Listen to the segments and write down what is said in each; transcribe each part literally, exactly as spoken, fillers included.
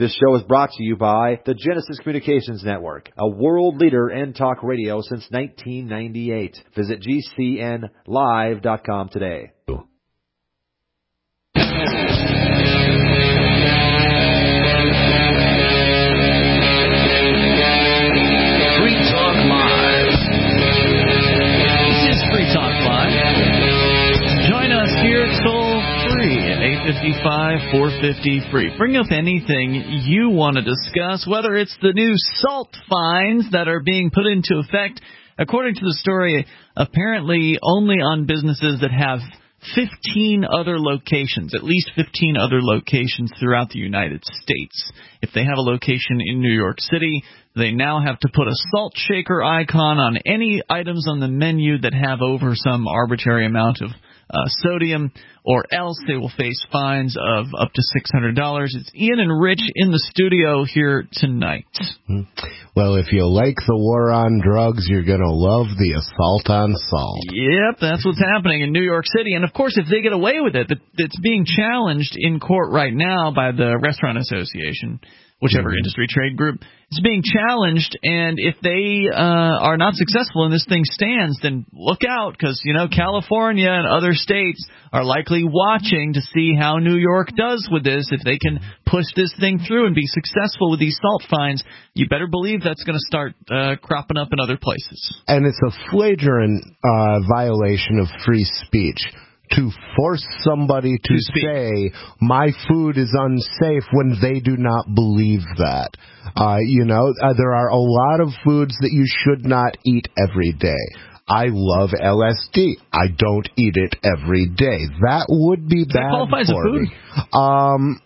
This show is brought to you by the Genesis Communications Network, a world leader in talk radio since nineteen ninety-eight. Visit G C N live dot com today. eight five, four five zero, free. Bring up anything you want to discuss, whether it's the new SALT fines that are being put into effect, according to the story, apparently only on businesses that have fifteen other locations, at least fifteen other locations throughout the United States. If they have a location in New York City, they now have to put a salt shaker icon on any items on the menu that have over some arbitrary amount of Uh, sodium, or else they will face fines of up to six hundred dollars. It's Ian and Rich in the studio here tonight. Well, if you like the war on drugs, you're going to love the assault on salt. Yep, that's what's happening in New York City. And, of course, if they get away with it, it's being challenged in court right now by the Restaurant Association, whichever mm-hmm. industry trade group. It's being challenged, and if they uh, are not successful and this thing stands, then look out, because, you know, California and other states are likely watching to see how New York does with this. If they can push this thing through and be successful with these salt fines, you better believe that's going to start uh, cropping up in other places. And it's a flagrant uh, violation of free speech to force somebody to, to say my food is unsafe when they do not believe that. Uh, you know, uh, there are a lot of foods that you should not eat every day. I love L S D. I don't eat it every day. That would be Does bad that qualify as for a food? me. Um,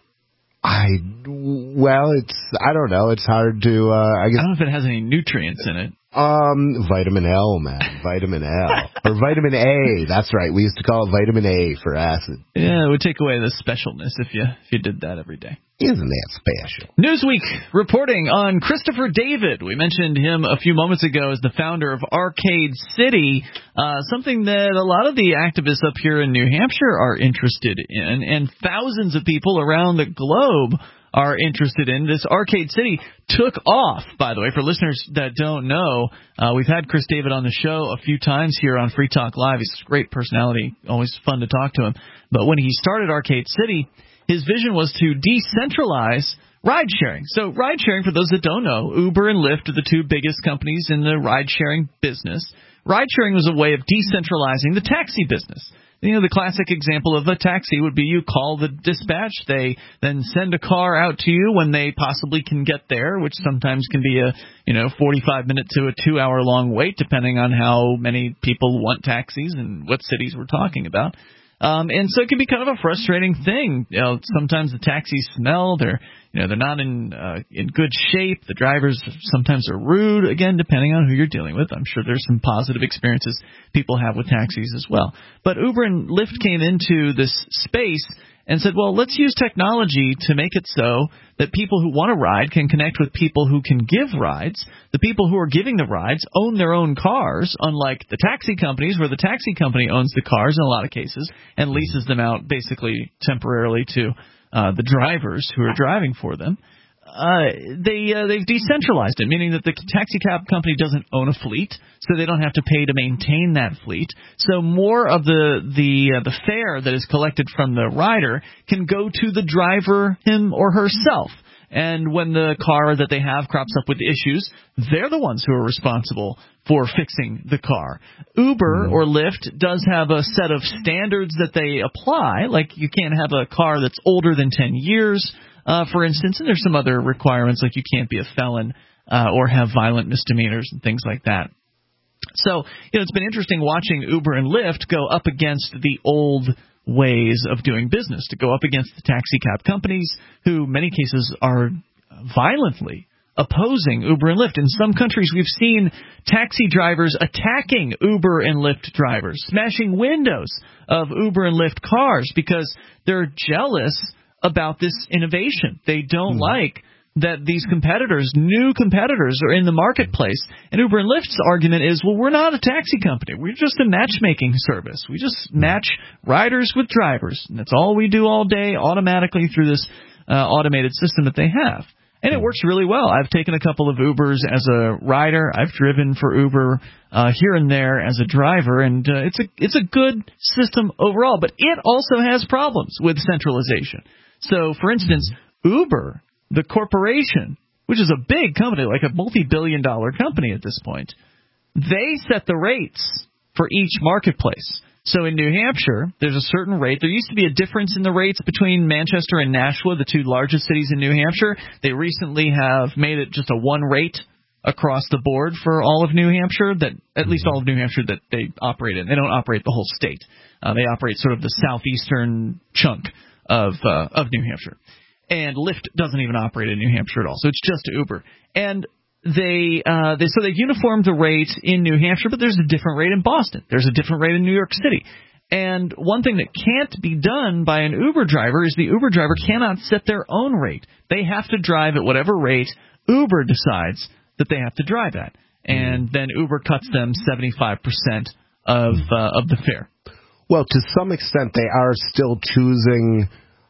I well, it's I don't know. It's hard to. Uh, I guess I don't know if it has any nutrients in it. Um, vitamin L, man. Vitamin L. Or vitamin A. That's right. We used to call it vitamin A for acid. Yeah, it would take away the specialness if you if you did that every day. Isn't that special? Newsweek reporting on Christopher David. We mentioned him a few moments ago as the founder of Arcade City, uh, something that a lot of the activists up here in New Hampshire are interested in, and thousands of people around the globe are interested in. This Arcade City took off, by the way, for listeners that don't know. Uh, we've had Chris David on the show a few times here on Free Talk Live. He's a great personality, always fun to talk to him. But when he started Arcade City, his vision was to decentralize ride-sharing. So ride-sharing, for those that don't know, Uber and Lyft are the two biggest companies in the ride-sharing business. Ride-sharing was a way of decentralizing the taxi business. You know, the classic example of a taxi would be you call the dispatch. They then send a car out to you when they possibly can get there, which sometimes can be a, you know, forty-five minute to a two-hour long wait, depending on how many people want taxis and what cities we're talking about. Um, and so it can be kind of a frustrating thing. You know, sometimes the taxis smell. They're, you know, they're not in uh, in good shape. The drivers sometimes are rude. Again, depending on who you're dealing with. I'm sure there's some positive experiences people have with taxis as well. But Uber and Lyft came into this space and said, well, let's use technology to make it so that people who want to ride can connect with people who can give rides. The people who are giving the rides own their own cars, unlike the taxi companies, where the taxi company owns the cars in a lot of cases and leases them out basically temporarily to uh, the drivers who are driving for them. Uh, they, uh, they've decentralized it, meaning that the taxi cab company doesn't own a fleet, so they don't have to pay to maintain that fleet. So more of the the uh, the fare that is collected from the rider can go to the driver, him or herself. And when the car that they have crops up with issues, they're the ones who are responsible for fixing the car. Uber or Lyft does have a set of standards that they apply, like you can't have a car that's older than ten years. Uh, for instance, and there's some other requirements, like you can't be a felon uh, or have violent misdemeanors and things like that. So, you know, it's been interesting watching Uber and Lyft go up against the old ways of doing business, to go up against the taxi cab companies who, in many cases, are violently opposing Uber and Lyft. In some countries, we've seen taxi drivers attacking Uber and Lyft drivers, smashing windows of Uber and Lyft cars because they're jealous about this innovation. They don't mm. like that these competitors, new competitors, are in the marketplace. And Uber and Lyft's argument is, well, we're not a taxi company. We're just a matchmaking service. We just match riders with drivers. And that's all we do all day automatically through this uh, automated system that they have. And it works really well. I've taken a couple of Ubers as a rider. I've driven for Uber uh, here and there as a driver, and uh, it's a it's a good system overall. But it also has problems with centralization. So, for instance, Uber, the corporation, which is a big company, like a multi-billion dollar company at this point, they set the rates for each marketplace. So in New Hampshire, there's a certain rate. There used to be a difference in the rates between Manchester and Nashua, the two largest cities in New Hampshire. They recently have made it just a one rate across the board for all of New Hampshire, that at least all of New Hampshire that they operate in. They don't operate the whole state. Uh, they operate sort of the southeastern chunk of uh, of New Hampshire. And Lyft doesn't even operate in New Hampshire at all, so it's just Uber. And They, uh, they so they uniformed the rate in New Hampshire, but there's a different rate in Boston. There's a different rate in New York City. And one thing that can't be done by an Uber driver is the Uber driver cannot set their own rate. They have to drive at whatever rate Uber decides that they have to drive at. And then Uber cuts them seventy-five percent of uh, of the fare. Well, to some extent, they are still choosing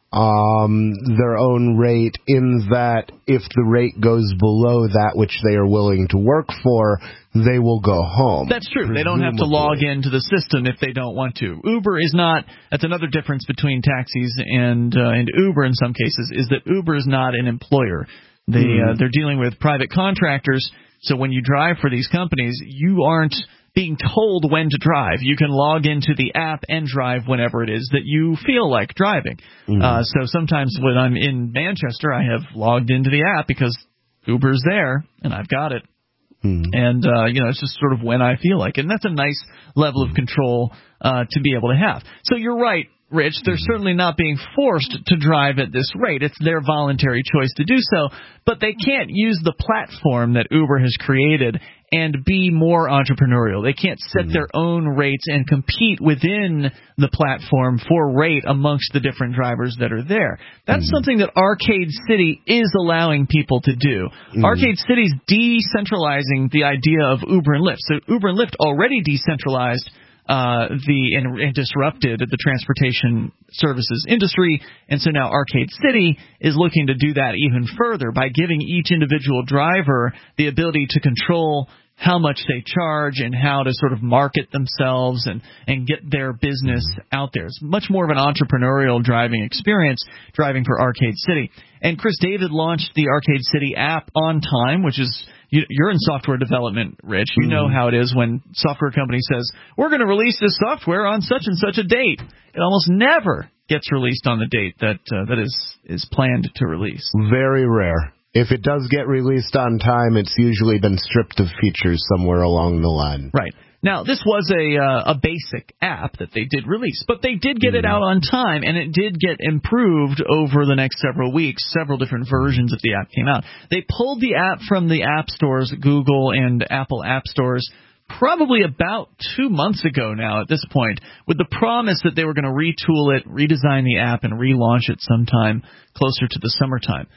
um, their own rate in that if the rate goes below that which they are willing to work for, they will go home. That's true. Presumably. They don't have to log into the system if they don't want to. Uber is not – that's another difference between taxis and uh, and Uber in some cases, is that Uber is not an employer. They, mm. uh, they're dealing with private contractors, so when you drive for these companies, you aren't – being told when to drive. You can log into the app and drive whenever it is that you feel like driving. Mm-hmm. Uh, so sometimes when I'm in Manchester, I have logged into the app because Uber's there and I've got it. Mm-hmm. And, uh, you know, it's just sort of when I feel like it. And that's a nice level of control uh, to be able to have. So you're right, Rich. They're certainly not being forced to drive at this rate. It's their voluntary choice to do so. But they can't use the platform that Uber has created and be more entrepreneurial. They can't set mm-hmm. their own rates and compete within the platform for rate amongst the different drivers that are there. That's mm-hmm. something that Arcade City is allowing people to do. Mm-hmm. Arcade City's decentralizing the idea of Uber and Lyft. So Uber and Lyft already decentralized uh, the and, and disrupted the transportation services industry, and so now Arcade City is looking to do that even further by giving each individual driver the ability to control how much they charge and how to sort of market themselves and, and get their business out there. It's much more of an entrepreneurial driving experience, driving for Arcade City. And Chris David launched the Arcade City app on time, which is you, you're in software development, Rich. You know how it is when software company says, we're going to release this software on such and such a date. It almost never gets released on the date that uh, that is, is planned to release. Very rare. If it does get released on time, it's usually been stripped of features somewhere along the line. Right. Now, this was a uh, a basic app that they did release, but they did get it out on time, and it did get improved over the next several weeks. Several different versions of the app came out. They pulled the app from the app stores, Google and Apple app stores, probably about two months ago now at this point, with the promise that they were going to retool it, redesign the app, and relaunch it sometime closer to the summertime.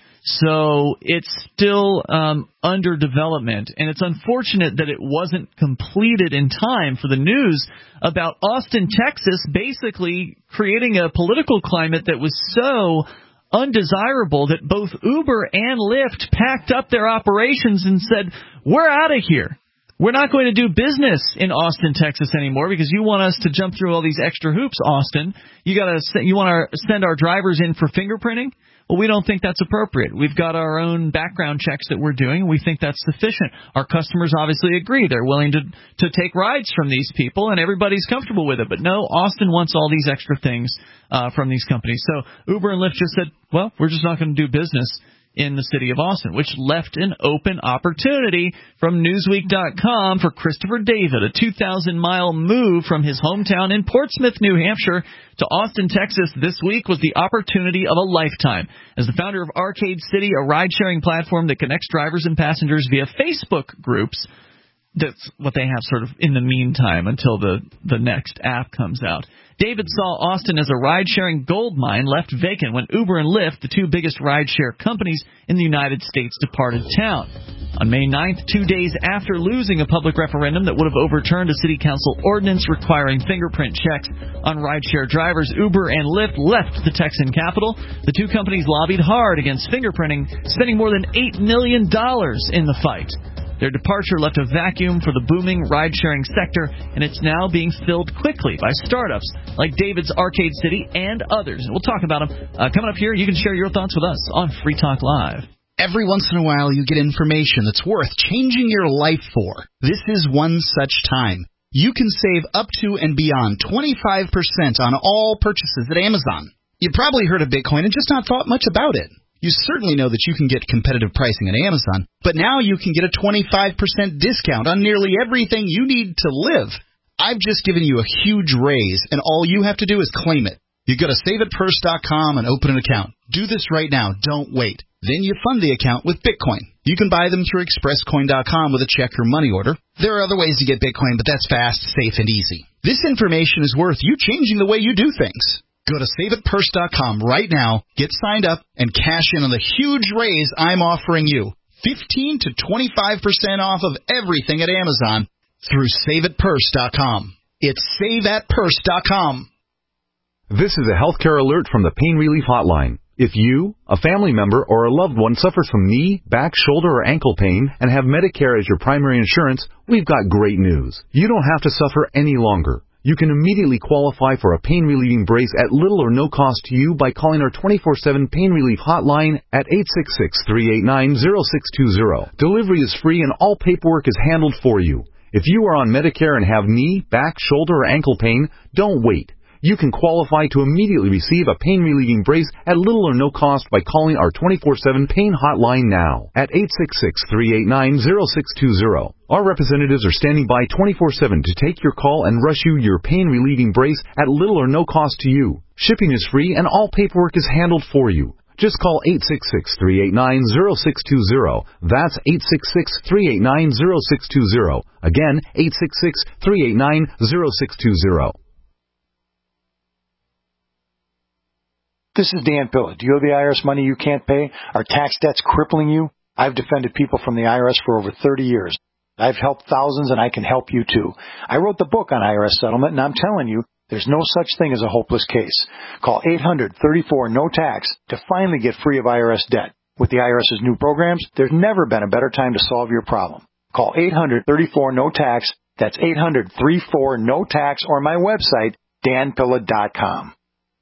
So it's still um, under development, and it's unfortunate that it wasn't completed in time for the news about Austin, Texas, basically creating a political climate that was so undesirable that both Uber and Lyft packed up their operations and said, we're out of here. We're not going to do business in Austin, Texas anymore because you want us to jump through all these extra hoops, Austin. You got to you want to send our drivers in for fingerprinting? Well, we don't think that's appropriate. We've got our own background checks that we're doing, and we think that's sufficient. Our customers obviously agree. They're willing to to take rides from these people, and everybody's comfortable with it. But no, Austin wants all these extra things uh, from these companies. So Uber and Lyft just said, well, we're just not going to do business in the city of Austin, which left an open opportunity from Newsweek dot com for Christopher David, a two thousand mile move from his hometown in Portsmouth, New Hampshire, to Austin, Texas this week was the opportunity of a lifetime. As the founder of Arcade City, a ride-sharing platform that connects drivers and passengers via Facebook groups, that's what they have sort of in the meantime until the, the next app comes out. David saw Austin as a ride-sharing gold mine left vacant when Uber and Lyft, the two biggest ride-share companies in the United States, departed town. On May ninth, two days after losing a public referendum that would have overturned a city council ordinance requiring fingerprint checks on ride-share drivers, Uber and Lyft left the Texan capital. The two companies lobbied hard against fingerprinting, spending more than eight million dollars in the fight. Their departure left a vacuum for the booming ride-sharing sector, and it's now being filled quickly by startups like David's Arcade City and others. And we'll talk about them. Uh, coming up here, you can share your thoughts with us on Free Talk Live. Every once in a while, you get information that's worth changing your life for. This is one such time. You can save up to and beyond twenty-five percent on all purchases at Amazon. You probably heard of Bitcoin and just not thought much about it. You certainly know that you can get competitive pricing at Amazon, but now you can get a twenty-five percent discount on nearly everything you need to live. I've just given you a huge raise, and all you have to do is claim it. You go to save it purse dot com and open an account. Do this right now. Don't wait. Then you fund the account with Bitcoin. You can buy them through express coin dot com with a check or money order. There are other ways to get Bitcoin, but that's fast, safe, and easy. This information is worth you changing the way you do things. Go to save it purse dot com right now, get signed up, and cash in on the huge raise I'm offering you. fifteen to twenty-five percent off of everything at Amazon through save it purse dot com. It's save at purse dot com. This is a healthcare alert from the Pain Relief Hotline. If you, a family member, or a loved one suffers from knee, back, shoulder, or ankle pain and have Medicare as your primary insurance, we've got great news. You don't have to suffer any longer. You can immediately qualify for a pain-relieving brace at little or no cost to you by calling our twenty-four seven Pain Relief Hotline at eight six six, three eight nine, zero six two zero. Delivery is free and all paperwork is handled for you. If you are on Medicare and have knee, back, shoulder, or ankle pain, don't wait. You can qualify to immediately receive a pain-relieving brace at little or no cost by calling our twenty-four seven Pain Hotline now at eight six six, three eight nine, zero six two zero. Our representatives are standing by twenty-four seven to take your call and rush you your pain-relieving brace at little or no cost to you. Shipping is free and all paperwork is handled for you. Just call eight six six, three eight nine, zero six two zero. That's eight six six, three eight nine, zero six two zero. Again, eight six six, three eight nine, zero six two zero. This is Dan Pilla. Do you owe the I R S money you can't pay? Are tax debts crippling you? I've defended people from the I R S for over thirty years. I've helped thousands, and I can help you too. I wrote the book on I R S settlement, and I'm telling you, there's no such thing as a hopeless case. Call eight hundred, thirty-four, no tax to finally get free of I R S debt. With the IRS's new programs, there's never been a better time to solve your problem. Call eight hundred, thirty-four, no tax. That's eight hundred, thirty-four, no tax, or my website, dan pilla dot com.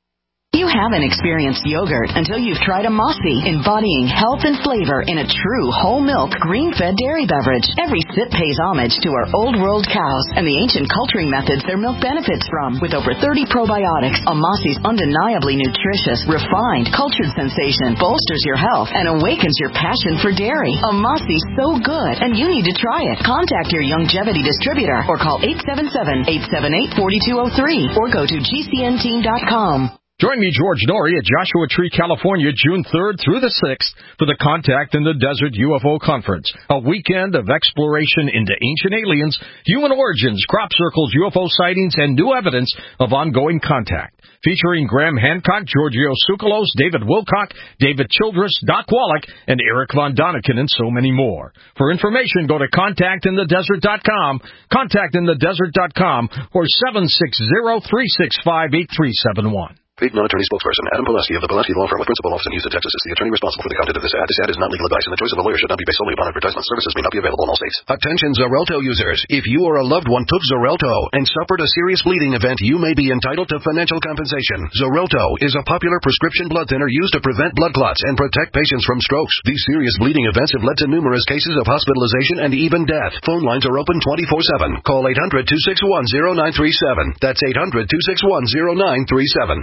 You haven't experienced yogurt until you've tried a Mossy, embodying health and flavor in a true whole milk, green-fed dairy beverage. Every sip pays homage to our old world cows and the ancient culturing methods their milk benefits from. With over thirty probiotics, a Mossy's undeniably nutritious, refined, cultured sensation bolsters your health and awakens your passion for dairy. A Mossy's so good, and you need to try it. Contact your Youngevity distributor or call eight seven seven, eight seven eight, four two zero three or go to G C N team dot com. Join me, George Norrie, at Joshua Tree, California, June third through the sixth for the Contact in the Desert U F O Conference, a weekend of exploration into ancient aliens, human origins, crop circles, U F O sightings, and new evidence of ongoing contact. Featuring Graham Hancock, Giorgio Tsoukalos, David Wilcock, David Childress, Doc Wallach, and Eric Von Daniken, and so many more. For information, go to contact in the desert dot com, contact in the desert dot com, or seven six zero, three six five, eight three seven one. Paid non-attorney spokesperson Adam Pulaski of the Pulaski Law Firm with principal office in Houston, Texas is the attorney responsible for the content of this ad. This ad is not legal advice, and the choice of a lawyer should not be based solely upon advertisement. Services may not be available in all states. Attention Xarelto users. If you or a loved one took Xarelto and suffered a serious bleeding event, you may be entitled to financial compensation. Xarelto is a popular prescription blood thinner used to prevent blood clots and protect patients from strokes. These serious bleeding events have led to numerous cases of hospitalization and even death. Phone lines are open twenty-four seven. Call eight hundred, two six one, zero nine three seven. That's eight hundred, two six one, zero nine three seven.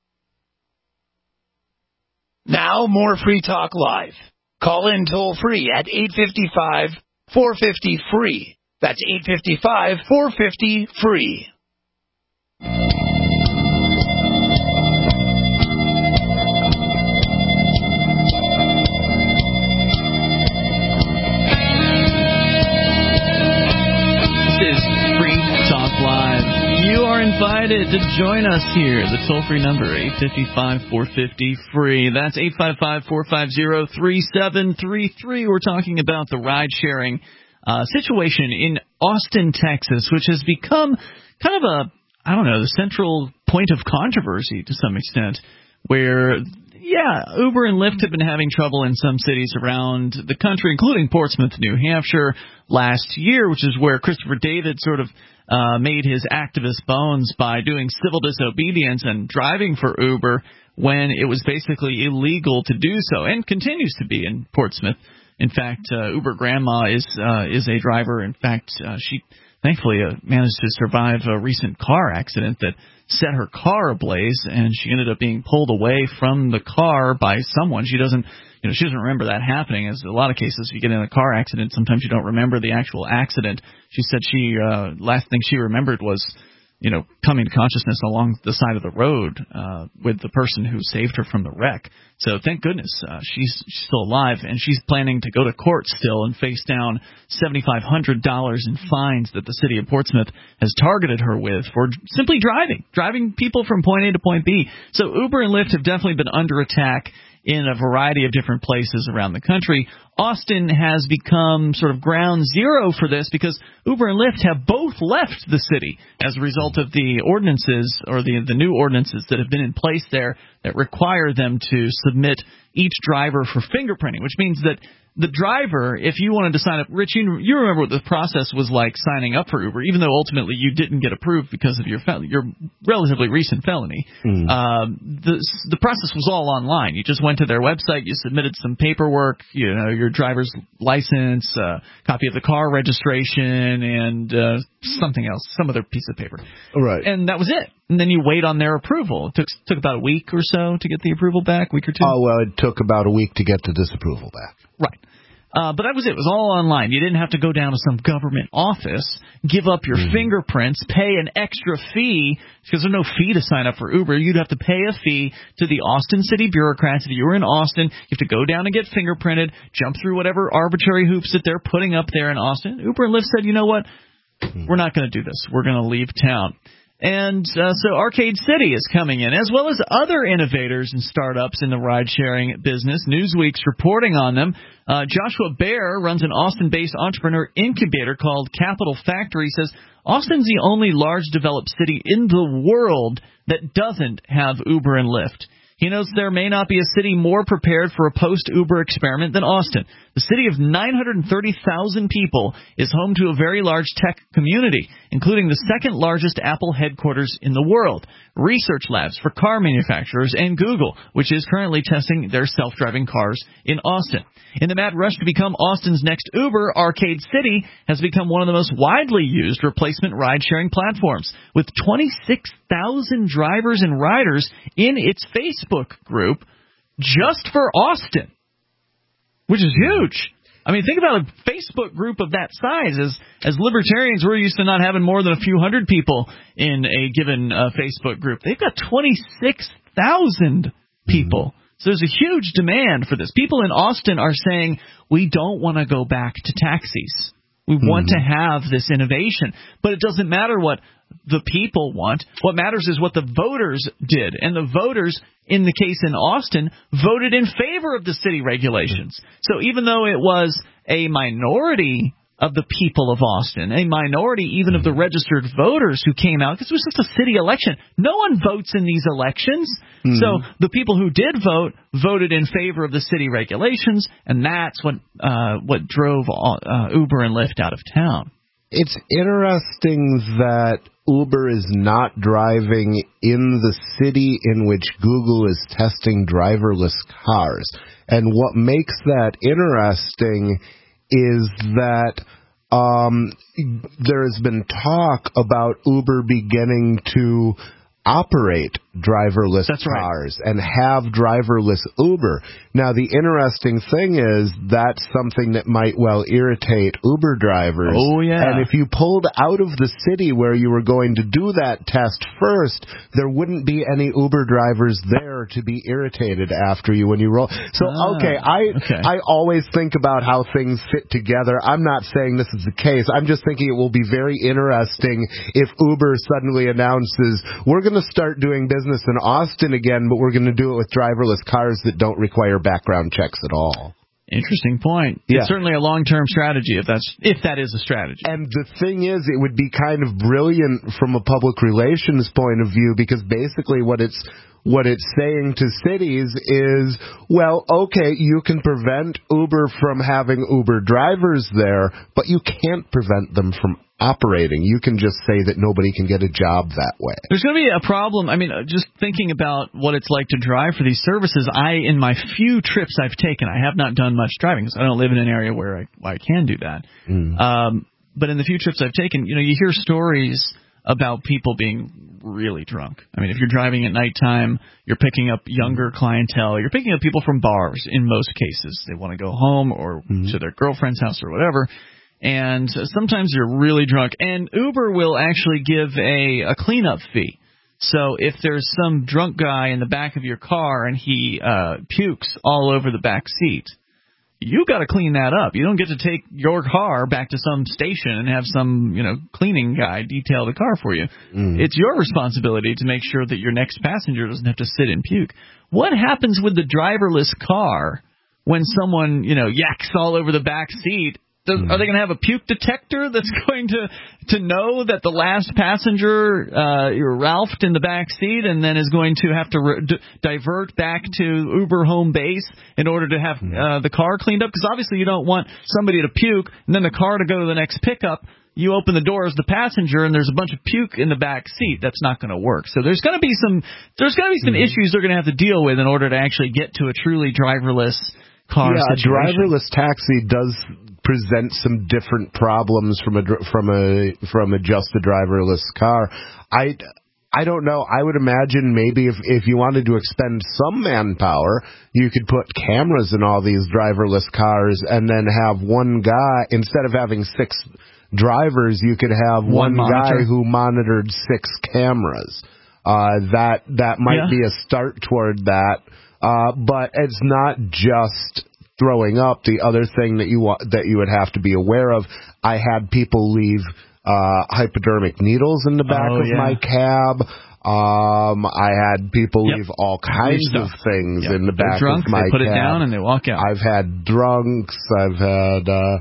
Now, more Free Talk Live. Call in toll-free at eight five five, four five zero, free. That's eight five five, four five zero, free. excited to join us here. The toll-free number, eight five five, four five zero, free. That's eight five five, four five zero, three seven three three. We're talking about the ride-sharing uh, situation in Austin, Texas, which has become kind of a, I don't know, the central point of controversy to some extent, where, yeah, Uber and Lyft have been having trouble in some cities around the country, including Portsmouth, New Hampshire, last year, which is where Christopher David sort of uh, made his activist bones by doing civil disobedience and driving for Uber when it was basically illegal to do so, and continues to be in Portsmouth. In fact, uh, Uber grandma is uh, is a driver. In fact, uh, she thankfully uh, managed to survive a recent car accident that set her car ablaze, and she ended up being pulled away from the car by someone. She doesn't, you know, she doesn't remember that happening. As a lot of cases, if you get in a car accident, sometimes you don't remember the actual accident. She said she uh, last thing she remembered was, you know, coming to consciousness along the side of the road uh, with the person who saved her from the wreck. So thank goodness uh, she's, she's still alive, and she's planning to go to court still and face down seven thousand five hundred dollars in fines that the city of Portsmouth has targeted her with for simply driving, driving people from point A to point B. So Uber and Lyft have definitely been under attack in a variety of different places around the country. Austin has become sort of ground zero for this because Uber and Lyft have both left the city as a result of the ordinances or the the new ordinances that have been in place there that require them to submit each driver for fingerprinting, which means that the driver, if you wanted to sign up, Rich, you, you remember what the process was like signing up for Uber, even though ultimately you didn't get approved because of your fel- your relatively recent felony. Mm. Um, the the process was all online. You just went to their website, you submitted some paperwork, you know, your driver's license, uh, copy of the car registration, and uh, something else, some other piece of paper. Right. And that was it. And then you wait on their approval. It took took about a week or so to get the approval back, week or two. Oh, well, it took about a week to get the disapproval back. Right. Uh, but that was it. It was all online. You didn't have to go down to some government office, give up your mm. fingerprints, pay an extra fee, because there's no fee to sign up for Uber. You'd have to pay a fee to the Austin city bureaucrats. If you were in Austin, you have to go down and get fingerprinted, jump through whatever arbitrary hoops that they're putting up there in Austin. Uber and Lyft said, you know what? Mm. We're not going to do this. We're going to leave town. And uh, so Arcade City is coming in, as well as other innovators and startups in the ride-sharing business. Newsweek's reporting on them. Uh, Joshua Baer runs an Austin-based entrepreneur incubator called Capital Factory. He says Austin's the only large developed city in the world that doesn't have Uber and Lyft. He notes there may not be a city more prepared for a post-Uber experiment than Austin. The city of nine hundred thirty thousand people is home to a very large tech community, including the second largest Apple headquarters in the world, research labs for car manufacturers, and Google, which is currently testing their self-driving cars in Austin. In the mad rush to become Austin's next Uber, Arcade City has become one of the most widely used replacement ride-sharing platforms, with twenty-six thousand drivers and riders in its Facebook group just for Austin, which is huge. I mean, think about a Facebook group of that size. As as libertarians, we're used to not having more than a few hundred people in a given uh, Facebook group. They've got twenty-six thousand people. So there's a huge demand for this. People in Austin are saying, we don't want to go back to taxis. We mm-hmm. want to have this innovation. But it doesn't matter what the people want. What matters is what the voters did. And the voters, in the case in Austin, voted in favor of the city regulations. So even though it was a minority of the people of Austin, a minority even of the registered voters who came out, because it was just a city election. No one votes in these elections. Mm-hmm. So the people who did vote voted in favor of the city regulations, and that's what uh, what drove uh, Uber and Lyft out of town. It's interesting that Uber is not driving in the city in which Google is testing driverless cars. And what makes that interesting is that um, there has been talk about Uber beginning to operate driverless That's right. cars and have driverless Uber. Now, the interesting thing is that's something that might well irritate Uber drivers. Oh, yeah. And if you pulled out of the city where you were going to do that test first, there wouldn't be any Uber drivers there to be irritated after you when you roll. So, Ah, okay, I okay. I always think about how things fit together. I'm not saying this is the case. I'm just thinking it will be very interesting if Uber suddenly announces, we're going to start doing business in Austin again, but we're going to do it with driverless cars that don't require background checks at all. Interesting point. Yeah. It's certainly a long-term strategy, if that's if that is a strategy. And the thing is, it would be kind of brilliant from a public relations point of view, because basically what it's what it's saying to cities is, well, okay, you can prevent Uber from having Uber drivers there, but you can't prevent them from operating. You can just say that nobody can get a job that way. There's going to be a problem. I mean, uh, just thinking about what it's like to drive for these services, I, in my few trips I've taken, I have not done much driving because I don't live in an area where I, I can do that. Mm. Um, but in the few trips I've taken, you know, you hear stories about people being really drunk. I mean, if you're driving at nighttime, you're picking up younger clientele. You're picking up people from bars in most cases. They want to go home or mm. to their girlfriend's house or whatever. And sometimes you're really drunk. And Uber will actually give a, a cleanup fee. So if there's some drunk guy in the back of your car and he uh, pukes all over the back seat, you got to clean that up. You don't get to take your car back to some station and have some, you know, cleaning guy detail the car for you. Mm. It's your responsibility to make sure that your next passenger doesn't have to sit and puke. What happens with the driverless car when someone, you know, yaks all over the back seat? Does, are they going to have a puke detector that's going to to know that the last passenger uh, Ralphed in the back seat and then is going to have to re- d- divert back to Uber home base in order to have uh, the car cleaned up? Because obviously you don't want somebody to puke and then the car to go to the next pickup. You open the door as the passenger and there's a bunch of puke in the back seat. That's not going to work. So there's going to be some there's going to be some mm-hmm. issues they're going to have to deal with in order to actually get to a truly driverless car yeah, situation. A driverless taxi does present some different problems from a from a from a just a driverless car. I I don't know. I would imagine maybe if if you wanted to expend some manpower, you could put cameras in all these driverless cars and then have one guy, instead of having six drivers, you could have one, one guy who monitored six cameras. Uh, that that might yeah. be a start toward that. Uh, but it's not just throwing up. The other thing that you wa- that you would have to be aware of, I had people leave uh, hypodermic needles in the back oh, of yeah. my cab. Um, I had people yep. leave all kinds of things yep. in the They're back drunk, of my cab. They put it down and they walk out. I've had drunks. I've had. Uh,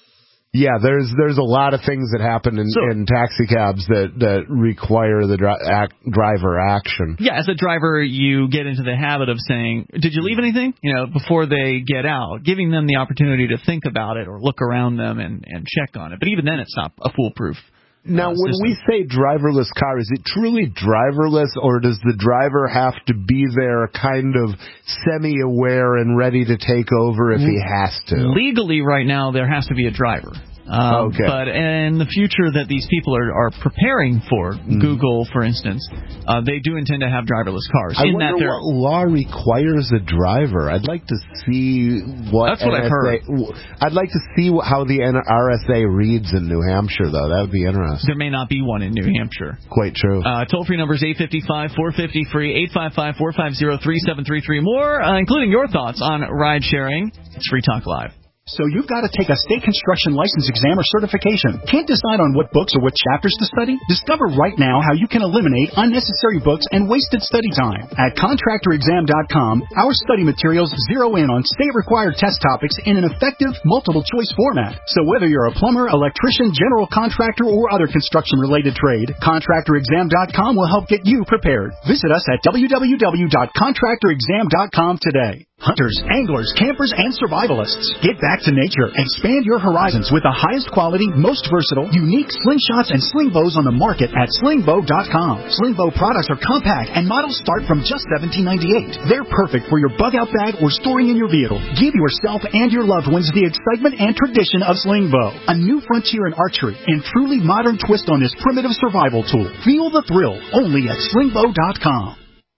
Yeah, there's there's a lot of things that happen in, so, in taxi cabs that, that require the dri- act, driver action. Yeah, as a driver, you get into the habit of saying, "Did you leave anything?" You know, before they get out, giving them the opportunity to think about it or look around them and, and check on it. But even then, it's not a foolproof. Now, uh, when system. we say driverless car, is it truly driverless, or does the driver have to be there kind of semi-aware and ready to take over if he has to? Legally, right now, there has to be a driver. Um, okay. But in the future that these people are, are preparing for, mm. Google, for instance, uh, they do intend to have driverless cars. I in wonder that what law requires a driver. I'd like to see what. That's what N S A, I've heard. I'd like to see how the R S A reads in New Hampshire, though. That would be interesting. There may not be one in New Hampshire. Quite true. Uh, toll-free number is eight five five, four five zero, free, eight five five, four five zero, three seven three three. More, uh, including your thoughts on ride-sharing. It's Free Talk Live. So you've got to take a state construction license exam or certification. Can't decide on what books or what chapters to study? Discover right now how you can eliminate unnecessary books and wasted study time. At contractor exam dot com, our study materials zero in on state-required test topics in an effective, multiple-choice format. So whether you're a plumber, electrician, general contractor, or other construction-related trade, contractor exam dot com will help get you prepared. Visit us at w w w dot contractor exam dot com today. Hunters, anglers, campers, and survivalists, get back to nature. Expand your horizons with the highest quality, most versatile, unique slingshots and sling bows on the market at sling bow dot com. Sling bow products are compact and models start from just seventeen ninety-eight. They're perfect for your bug-out bag or storing in your vehicle. Give yourself and your loved ones the excitement and tradition of sling bow. A new frontier in archery and truly modern twist on this primitive survival tool. Feel the thrill only at sling bow dot com.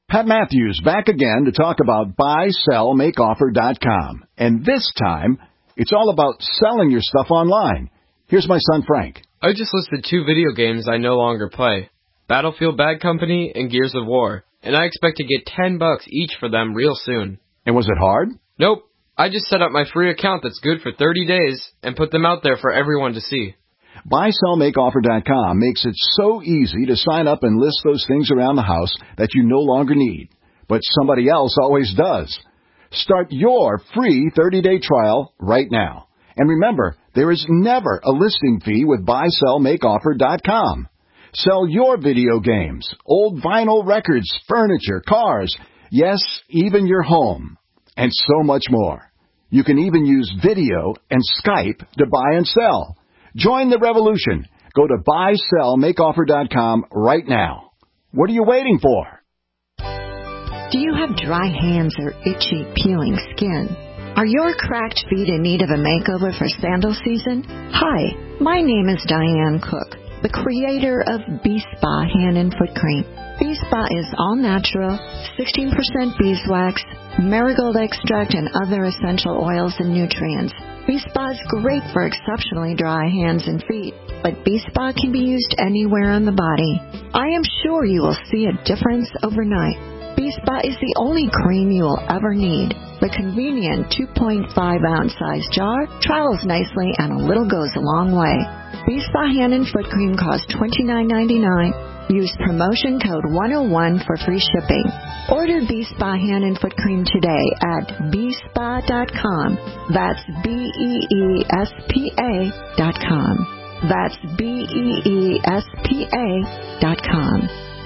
Pat Matthews back again to talk about buy sell make offer dot com. And this time, it's all about selling your stuff online. Here's my son Frank. I just listed two video games I no longer play, Battlefield Bad Company and Gears of War, and I expect to get ten bucks each for them real soon. And was it hard? Nope. I just set up my free account that's good for thirty days and put them out there for everyone to see. buy sell make offer dot com makes it so easy to sign up and list those things around the house that you no longer need, but somebody else always does. Start your free thirty-day trial right now. And remember, there is never a listing fee with buy sell make offer dot com. Sell your video games, old vinyl records, furniture, cars, yes, even your home, and so much more. You can even use video and Skype to buy and sell. Join the revolution. Go to buy sell make offer dot com right now. What are you waiting for? Do you have dry hands or itchy, peeling skin? Are your cracked feet in need of a makeover for sandal season? Hi, my name is Diane Cook, the creator of B-Spa Hand and Foot Cream. B-Spa is all natural, sixteen percent beeswax, marigold extract, and other essential oils and nutrients. B-Spa is great for exceptionally dry hands and feet, but B-Spa can be used anywhere on the body. I am sure you will see a difference overnight. B-Spa is the only cream you will ever need. The convenient two point five ounce size jar travels nicely and a little goes a long way. B-Spa Hand and Foot Cream costs twenty-nine ninety-nine. Use promotion code one oh one for free shipping. Order B-Spa Hand and Foot Cream today at b spa dot com. That's B E E S P A dot com. That's B E E S P A dot com.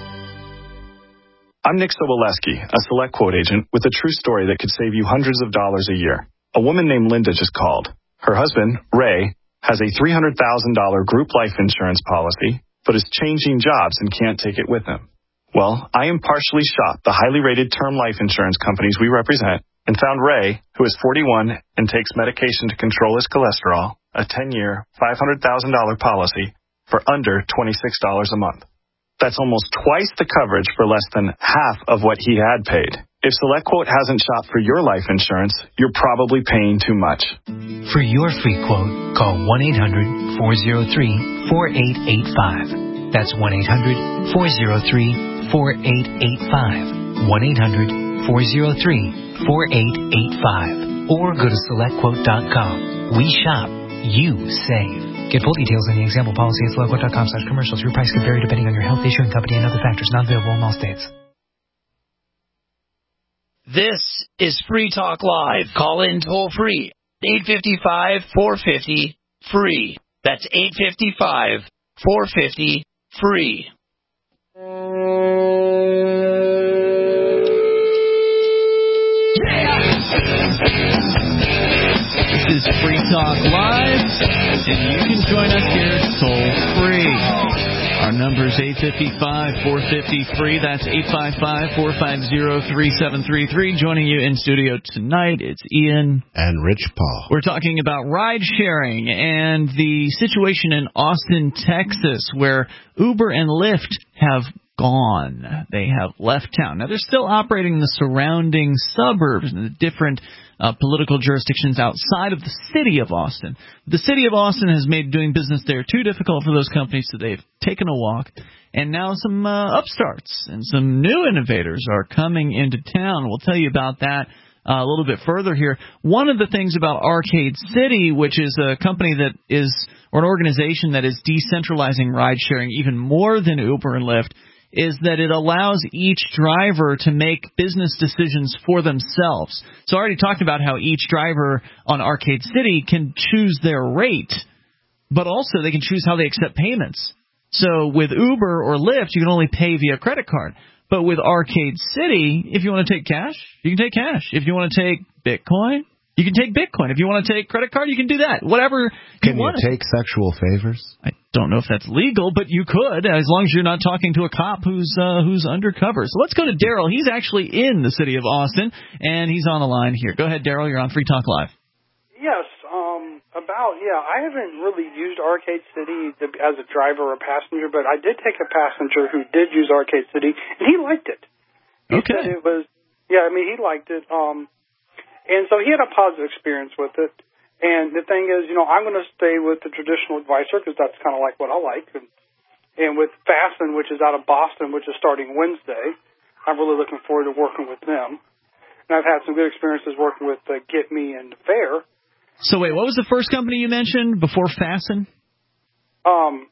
I'm Nick Soboleski, a Select Quote agent with a true story that could save you hundreds of dollars a year. A woman named Linda just called. Her husband, Ray, has a three hundred thousand dollars group life insurance policy, but is changing jobs and can't take it with him. Well, I impartially shopped the highly rated term life insurance companies we represent and found Ray, who is forty-one and takes medication to control his cholesterol, a ten-year, five hundred thousand dollars policy for under twenty-six dollars a month. That's almost twice the coverage for less than half of what he had paid. If SelectQuote hasn't shopped for your life insurance, you're probably paying too much. For your free quote, call one eight hundred four oh three four eight eight five. That's one eight hundred four oh three four eight eight five. one eight hundred four oh three four eight eight five. Or go to select quote dot com. We shop, you save. Get full details in the example policy at select quote dot com slash commercials. Your price can vary depending on your health, issuing company, and other factors. Not available in all states. This is Free Talk Live. Call in toll free. eight five five, four five zero, free. That's eight five five, four five zero, free. This is Free Talk Live, and you can join us here toll free. Our number is eight five five, four five zero, free. That's eight five five, four five zero, three seven three three. Joining you in studio tonight, it's Ian. And Rich Paul. We're talking about ride sharing and the situation in Austin, Texas, where Uber and Lyft have gone. They have left town. Now, they're still operating in the surrounding suburbs and the different uh, political jurisdictions outside of the city of Austin. The city of Austin has made doing business there too difficult for those companies, so they've taken a walk. And now some uh, upstarts and some new innovators are coming into town. We'll tell you about that uh, a little bit further here. One of the things about Arcade City, which is a company that is, or an organization that is decentralizing ride sharing even more than Uber and Lyft, is that it allows each driver to make business decisions for themselves. So I already talked about how each driver on Arcade City can choose their rate, but also they can choose how they accept payments. So with Uber or Lyft, you can only pay via credit card. But with Arcade City, if you want to take cash, you can take cash. If you want to take Bitcoin, you can take Bitcoin. If you want to take credit card, you can do that. Whatever can you want. Can you take sexual favors? I don't know if that's legal, but you could, as long as you're not talking to a cop who's uh, who's undercover. So let's go to Daryl. He's actually in the city of Austin, and he's on the line here. Go ahead, Daryl. You're on Free Talk Live. Yes. Um, about, yeah, I haven't really used Arcade City as a driver or passenger, but I did take a passenger who did use Arcade City, and he liked it. He okay. said it was, yeah, I mean, he liked it. Um, and so he had a positive experience with it. And the thing is, you know, I'm going to stay with the traditional advisor because that's kind of like what I like. And, and with Fasten, which is out of Boston, which is starting Wednesday, I'm really looking forward to working with them. And I've had some good experiences working with uh, Get Me and Fair. So wait, what was the first company you mentioned before Fasten? Um,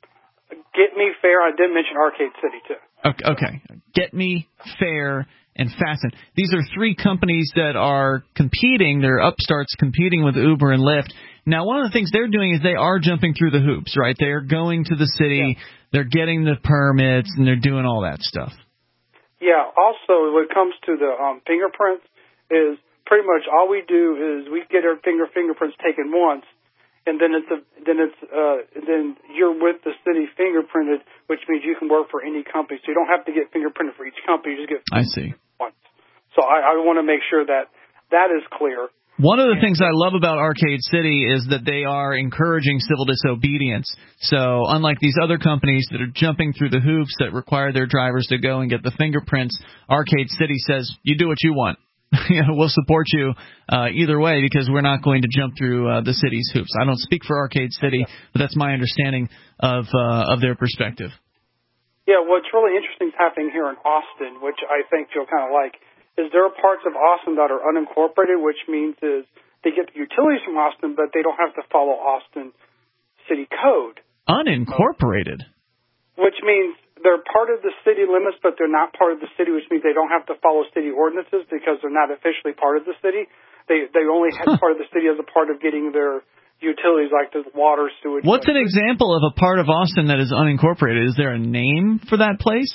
Get Me, Fair. I did mention Arcade City too. Okay, okay. Get Me, Fair, and Fasten. These are three companies that are competing. They're upstarts competing with Uber and Lyft. Now, one of the things they're doing is they are jumping through the hoops, right? They're going to the city, yeah. They're getting the permits, and they're doing all that stuff. Yeah. Also, when it comes to the um, fingerprints, is pretty much all we do is we get our finger fingerprints taken once, and then it's a, then it's uh, then you're with the city fingerprinted, which means you can work for any company. So you don't have to get fingerprinted for each company. You just get I see. once. So I, I want to make sure that that is clear. One of the things I love about Arcade City is that they are encouraging civil disobedience. So unlike these other companies that are jumping through the hoops that require their drivers to go and get the fingerprints, Arcade City says, you do what you want. You know, we'll support you uh, either way because we're not going to jump through uh, the city's hoops. I don't speak for Arcade City, but that's my understanding of uh, of their perspective. Yeah, what's really interesting is happening here in Austin, which I think you'll kind of like, is there are parts of Austin that are unincorporated, which means is they get the utilities from Austin, but they don't have to follow Austin city code. Unincorporated? Which means they're part of the city limits, but they're not part of the city, which means they don't have to follow city ordinances because they're not officially part of the city. They they only have part of the city as a part of getting their utilities, like the water, sewage. What's an example of a part of Austin that is unincorporated? Is there a name for that place?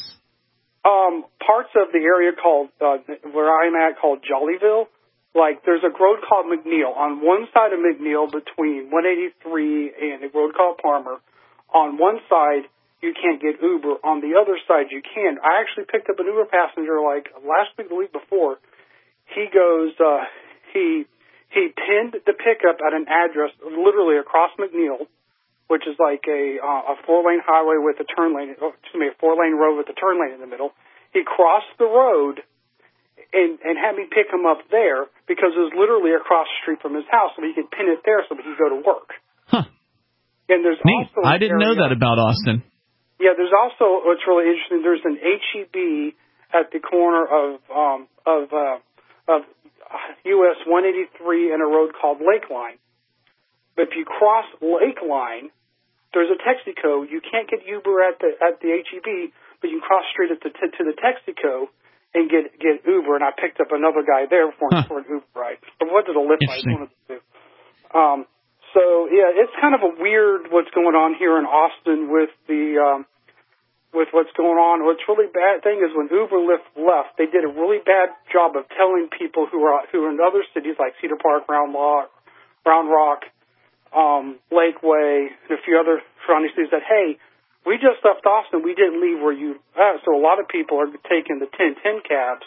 Um, parts of the area called, uh, where I'm at, called Jollyville. Like, there's a road called McNeil. On one side of McNeil, between one eighty-three and a road called Palmer, on one side, you can't get Uber. On the other side, you can. I actually picked up an Uber passenger, like, last week, the week before. He goes, uh, he, he pinned the pickup at an address literally across McNeil, which is like a, uh, a four-lane highway with a turn lane, oh, excuse me, a four-lane road with a turn lane in the middle. He crossed the road and, and had me pick him up there because it was literally across the street from his house, so he could pin it there so he could go to work. Huh. And there's Neat. also I didn't area, know that about Austin. Yeah, there's also, what's really interesting, there's an H E B at the corner of, um, of, uh, of U S one eighty-three and a road called Lakeline. But if you cross Lakeline, there's a Texaco. You can't get Uber at the at the H E B, but you can cross street at the, to, to the Texaco and get get Uber. And I picked up another guy there for, huh. for an Uber ride. Or what did a Lyft ride? One of the two. Um, so yeah, it's kind of a weird what's going on here in Austin with the um, with what's going on. What's really bad thing is when Uber Lyft left, they did a really bad job of telling people who are who are in other cities like Cedar Park, Round Rock, Round Rock. Um, Lakeway, and a few other surrounding cities that, hey, we just left Austin. We didn't leave where you at. So a lot of people are taking the ten ten cabs.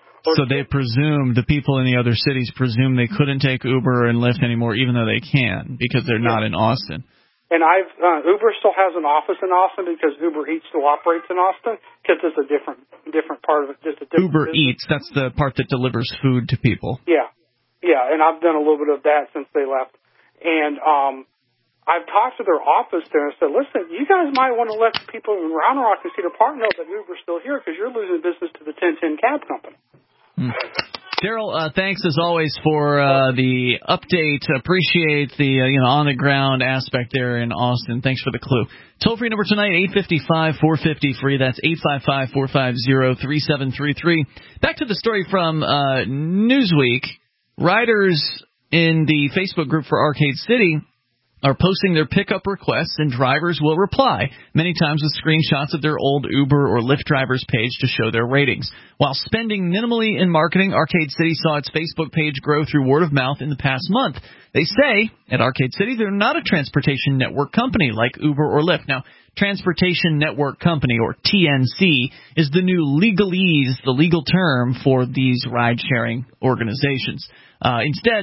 So they presumed, the people in the other cities presume they couldn't take Uber and Lyft anymore, even though they can, because they're yeah. not in Austin. And I've uh, Uber still has an office in Austin because Uber Eats still operates in Austin because it's a different different part of it. Just a different Uber business. Eats, that's the part that delivers food to people. Yeah, yeah, and I've done a little bit of that since they left. And um, I've talked to their office there and said, listen, you guys might want to let the people in Round Rock and Cedar Park know that Uber's still here because you're losing business to the ten ten cab company. Mm. Daryl, uh, thanks as always for uh, the update. Appreciate the uh, you know on the ground aspect there in Austin. Thanks for the clue. Toll free number tonight eight five five, four five zero, free. That's eight five five, four five zero, three seven three three. Back to the story from uh, Newsweek. Riders in the Facebook group for Arcade City are posting their pickup requests, and drivers will reply, many times with screenshots of their old Uber or Lyft driver's page to show their ratings. While spending minimally in marketing, Arcade City saw its Facebook page grow through word of mouth in the past month. They say, at Arcade City, they're not a transportation network company like Uber or Lyft. Now, Transportation Network Company, or T N C, is the new legalese, the legal term for these ride-sharing organizations. Uh, instead,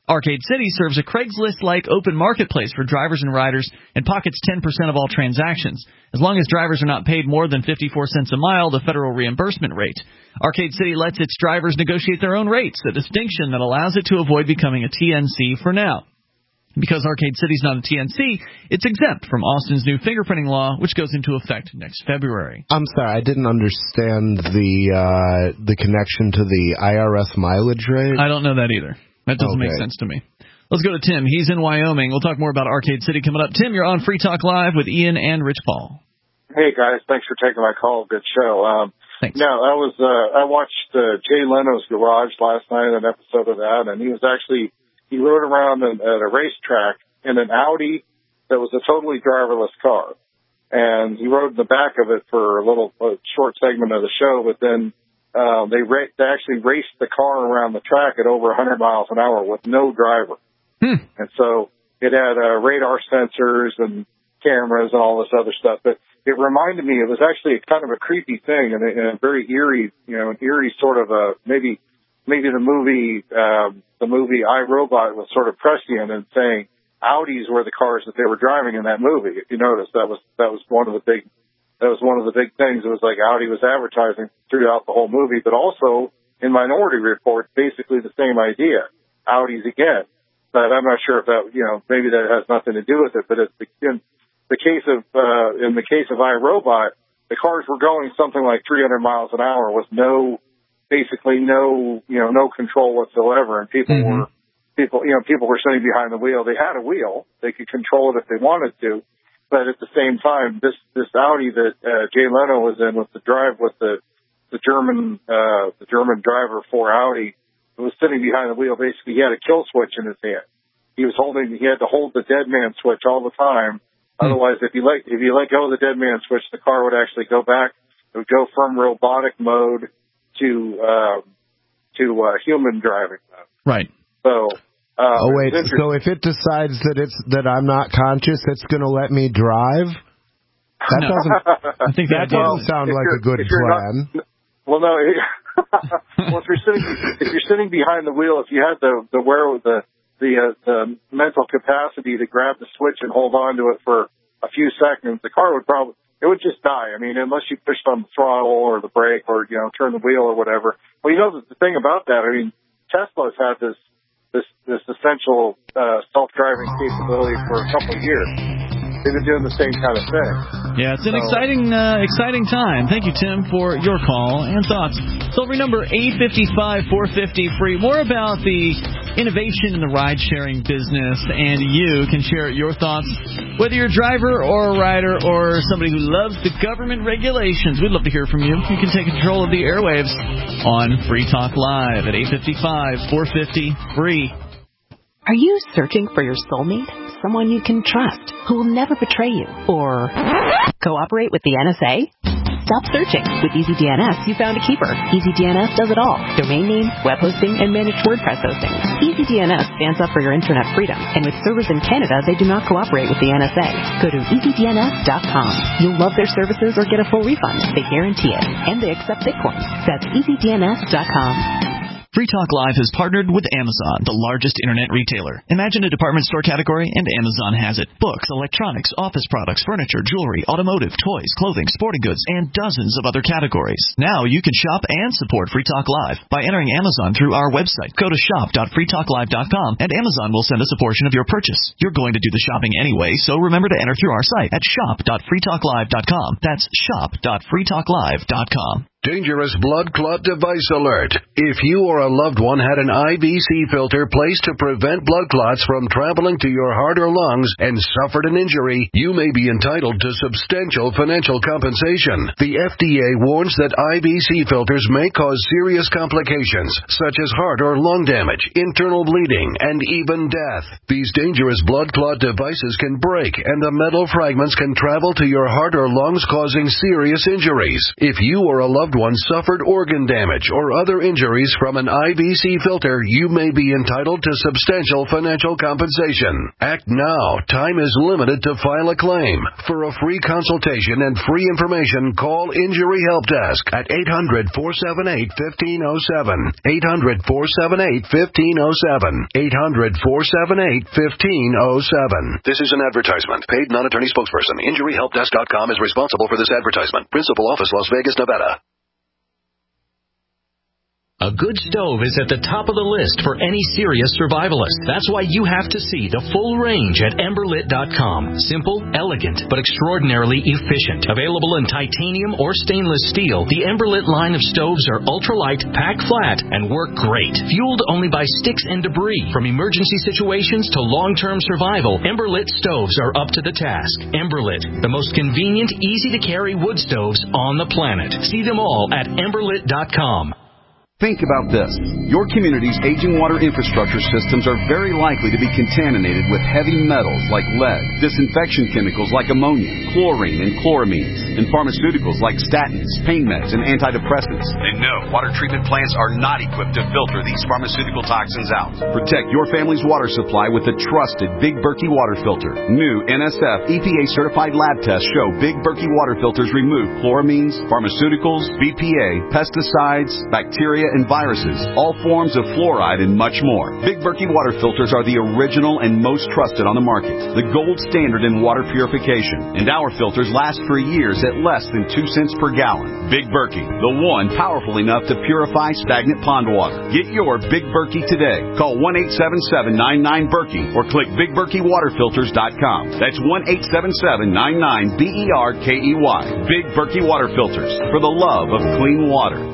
Arcade City serves a Craigslist-like open marketplace for drivers and riders and pockets ten percent of all transactions, as long as drivers are not paid more than fifty-four cents a mile, the federal reimbursement rate. Arcade City lets its drivers negotiate their own rates, a distinction that allows it to avoid becoming a T N C for now. Because Arcade City's not a T N C, it's exempt from Austin's new fingerprinting law, which goes into effect next February. I'm sorry, I didn't understand the uh, the connection to the I R S mileage rate. I don't know that either. That doesn't okay. make sense to me. Let's go to Tim. He's in Wyoming. We'll talk more about Arcade City coming up. Tim, you're on Free Talk Live with Ian and Rich Paul. Hey, guys. Thanks for taking my call. Good show. Um, Thanks. Now, I was uh, I watched uh, Jay Leno's Garage last night, an episode of that, and he was actually, he rode around at a racetrack in an Audi that was a totally driverless car. And he rode in the back of it for a little a short segment of the show, but then um, they, ra- they actually raced the car around the track at over one hundred miles an hour with no driver. Hmm. And so it had uh, radar sensors and cameras and all this other stuff. But it reminded me, it was actually kind of a creepy thing and a, and a very eerie, you know, an eerie sort of a, maybe, maybe the movie, um, the movie I, Robot was sort of prescient and saying Audis were the cars that they were driving in that movie. If you notice, that was, that was one of the big, that was one of the big things. It was like Audi was advertising throughout the whole movie, but also in Minority Report, basically the same idea. Audis again. But I'm not sure if that, you know, maybe that has nothing to do with it, but it's the, in the case of, uh, in the case of iRobot, the cars were going something like three hundred miles an hour with no, basically no, you know, no control whatsoever. And people mm-hmm. were, people, you know, people were sitting behind the wheel. They had a wheel. They could control it if they wanted to. But at the same time, this, this Audi that, uh, Jay Leno was in with the drive with the, the German, uh, the German driver for Audi, was sitting behind the wheel. Basically, he had a kill switch in his hand. He was holding, he had to hold the dead man switch all the time. Hmm. Otherwise, if you let, if you let go of the dead man switch, the car would actually go back. It would go from robotic mode to, uh, to, uh, human driving mode. Right. So, uh, oh wait, so if it decides that it's, that I'm not conscious, it's going to let me drive? That no. doesn't, I think that doesn't sound like a good plan. Not, well, no, it, well, if you're sitting, if you're sitting behind the wheel, if you had the the where the the, uh, the mental capacity to grab the switch and hold on to it for a few seconds, the car would probably it would just die. I mean, unless you pushed on the throttle or the brake or you know turn the wheel or whatever. Well, you know the, the thing about that. I mean, Tesla's had this this this essential uh, self-driving capability for a couple of years. They've been doing the same kind of thing. Yeah, it's an so. exciting uh, exciting time. Thank you, Tim, for your call and thoughts. Toll-free number eight five five, four five zero, free. More about the innovation in the ride-sharing business, and you can share your thoughts, whether you're a driver or a rider or somebody who loves the government regulations. We'd love to hear from you. You can take control of the airwaves on Free Talk Live at eight five five, four five zero, free. Are you searching for your soulmate? Someone you can trust, who will never betray you, or cooperate with the N S A? Stop searching. With EasyDNS, you found a keeper. EasyDNS does it all. Domain name, web hosting, and managed WordPress hosting. EasyDNS stands up for your internet freedom, and with servers in Canada, they do not cooperate with the N S A. Go to easy D N S dot com. You'll love their services or get a full refund. They guarantee it, and they accept Bitcoin. That's easy D N S dot com. Free Talk Live has partnered with Amazon, the largest internet retailer. Imagine a department store category, and Amazon has it. Books, electronics, office products, furniture, jewelry, automotive, toys, clothing, sporting goods, and dozens of other categories. Now you can shop and support Free Talk Live by entering Amazon through our website. Go to shop dot free talk live dot com, and Amazon will send us a portion of your purchase. You're going to do the shopping anyway, so remember to enter through our site at shop dot free talk live dot com. That's shop dot free talk live dot com. Dangerous blood clot device alert. If you or a loved one had an I V C filter placed to prevent blood clots from traveling to your heart or lungs and suffered an injury, you may be entitled to substantial financial compensation. The F D A warns that I V C filters may cause serious complications, such as heart or lung damage, internal bleeding, and even death. These dangerous blood clot devices can break, and the metal fragments can travel to your heart or lungs, causing serious injuries. If you or a loved loved one suffered organ damage or other injuries from an I B C filter, you may be entitled to substantial financial compensation. Act now. Time is limited to file a claim. For a free consultation and free information, call Injury Help Desk at eight hundred, four seven eight, one five zero seven. eight hundred, four seven eight, one five zero seven. eight hundred, four seven eight, one five zero seven. This is an advertisement. Paid non-attorney spokesperson. Injury Help Desk dot com is responsible for this advertisement. Principal office, Las Vegas, Nevada. A good stove is at the top of the list for any serious survivalist. That's why you have to see the full range at Emberlit dot com. Simple, elegant, but extraordinarily efficient. Available in titanium or stainless steel, the Emberlit line of stoves are ultralight, pack flat, and work great. Fueled only by sticks and debris. From emergency situations to long-term survival, Emberlit stoves are up to the task. Emberlit, the most convenient, easy-to-carry wood stoves on the planet. See them all at Emberlit dot com. Think about this. Your community's aging water infrastructure systems are very likely to be contaminated with heavy metals like lead, disinfection chemicals like ammonia, chlorine, and chloramines, and pharmaceuticals like statins, pain meds, and antidepressants. And no, water treatment plants are not equipped to filter these pharmaceutical toxins out. Protect your family's water supply with the trusted Big Berkey water filter. New N S F E P A-certified lab tests show Big Berkey water filters remove chloramines, pharmaceuticals, B P A, pesticides, bacteria, and viruses, all forms of fluoride, and much more. Big Berkey water filters are the original and most trusted on the market, the gold standard in water purification, and our filters last for years at less than two cents per gallon. Big Berkey, the one powerful enough to purify stagnant pond water. Get your Big Berkey today. Call one eight seven seven, nine nine, Berkey or click Big Berkey Water Filters dot com. That's one eight seven seven, nine nine, B E R K E Y. Big Berkey Water Filters, for the love of clean water.